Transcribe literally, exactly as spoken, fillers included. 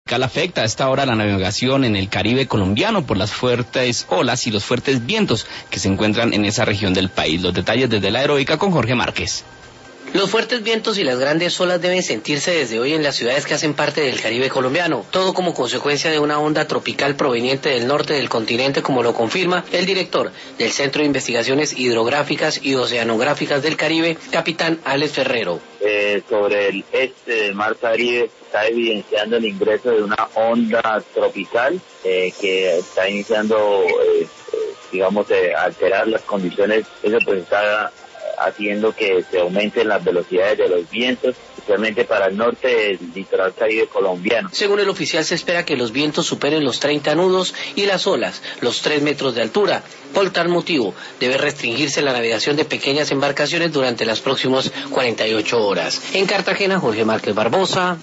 Afecta a esta hora la navegación en el Caribe colombiano por las fuertes olas y los fuertes vientos que se encuentran en esa región del país. Los detalles desde la Heroica con Jorge Márquez. Los fuertes vientos y las grandes olas deben sentirse desde hoy en las ciudades que hacen parte del Caribe colombiano, todo como consecuencia de una onda tropical proveniente del norte del continente, como lo confirma el director del Centro de Investigaciones Hidrográficas y Oceanográficas del Caribe, capitán Alex Ferrero. Eh, sobre el este del Mar Caribe está evidenciando el ingreso de una onda tropical eh, que está iniciando, eh, digamos, eh, a alterar las condiciones. Eso pues está haciendo que se aumenten las velocidades de los vientos, especialmente para el norte del litoral caribe colombiano. Según el oficial, se espera que los vientos superen los treinta nudos y las olas los tres metros de altura. Por tal motivo, debe restringirse la navegación de pequeñas embarcaciones durante las próximas cuarenta y ocho horas. En Cartagena, Jorge Márquez Barbosa,